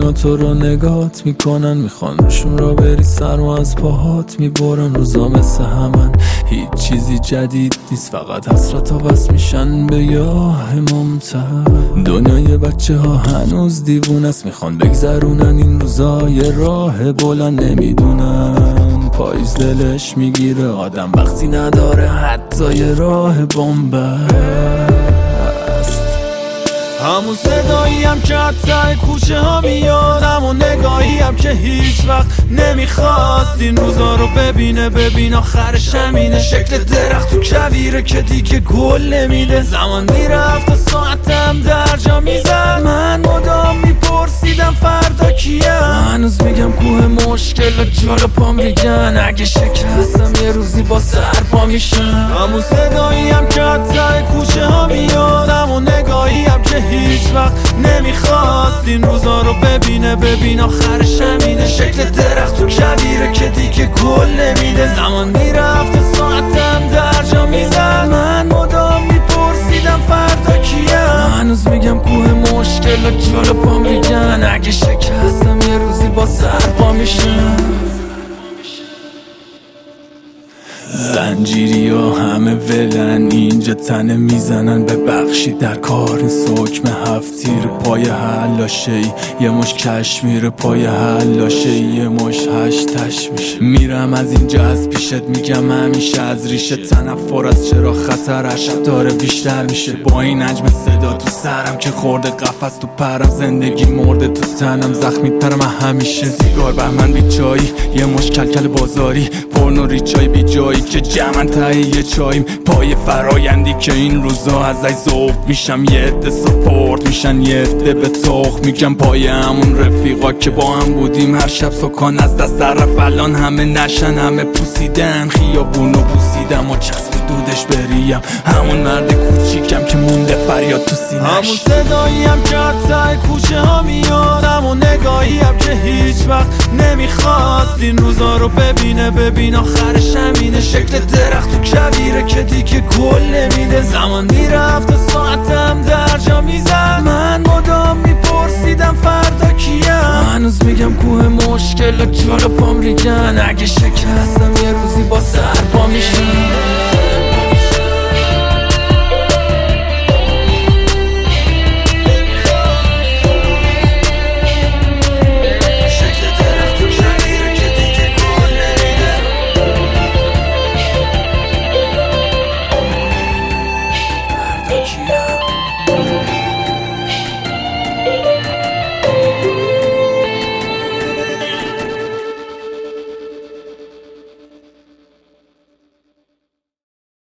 اونا تو رو نگات میکنن، میخوان روشون را بری سرما از پاهات میبرن. روزا مثل همن، هیچ چیزی جدید نیست، فقط حسرت ها بس میشن به یاه ممتد. دنیای بچه ها هنوز دیوون است، میخوان بگذرونن این روزای راه بلند. نمیدونن پاییز دلش میگیره آدم وقتی نداره حتی یه راه بنبست. همون صداییم که حتی کوچه ها میاد، همون نگاهیم که هیچ وقت نمیخواست این روزا رو ببین آخرش همینه. شکل درخت تو کویره که دیگه گل نمیده. زمان میرفت و ساعتم در جا میزد، من مدام میپرسیدم فردا کیم. هنوز میگم کوه مشکل جلو پام ریگن، اگه شکستم یه روزی با سر پا میشم. همون صداییم که حتی کوچه ها میاد، همون نگاهیم که هیچ وقت نمیخواست این روزا رو ببین آخرش همینه. شکل درخت تو کویره که دیگه گل نمیده. زمان میرفت و ساعتم در جا میزد، من مدام میپرسیدم فردا کیم. هنوز میگم کوه مشکل جلو پام ریگن، اگه شکستم یه روزی با سر پا میشم. زنجیری ها همه ولن، اینجا تنه میزنن ببخشید در کار. این سکم هفتیر پای حلاشه ای، یه مش کشمیر پای حلاشه ای، یه مش هشتش میشه. میرم از اینجا از پیشت میگم همیشه از ریشه، تنفر از چرا خطرش داره بیشتر میشه. با این حجم صدا تو سرم که خورده قفس تو پرم، زندگی مرده تو تنم زخمی ترم همیشه. سیگار بهمن بی چایی، یه مش کلکل بازاری، پرنو ریچای بی جایی که جمعن ته یه چاییم. پای فرایندی که این روزا ازش ذوق میشم، یه عده سپورت میشن یه عده به تخ میگم. پای همون رفیقا که با هم بودیم هر شب سکان از دست رفت، الان همه نشن همه پوسیدن. خیابونو پوسیدم و چسب دودش بریم، همون مرد کوچیکم که مونده فریاد تو سینش. همون صداییم که حتی کوچه ها میاد، همون نگاهیم که هیچ وقت نمیخواست این روزا رو ببین آخرش همینه. شکل درخت تو کویره که دیگه گل نمیده. زمان میرفت و ساعتم در جا میزد، من مدام میپرسیدم فردا کیم. هنوز میگم کوه مشکل جلو پام ریگن، اگه شکستم یه روزی با سر پا میشم.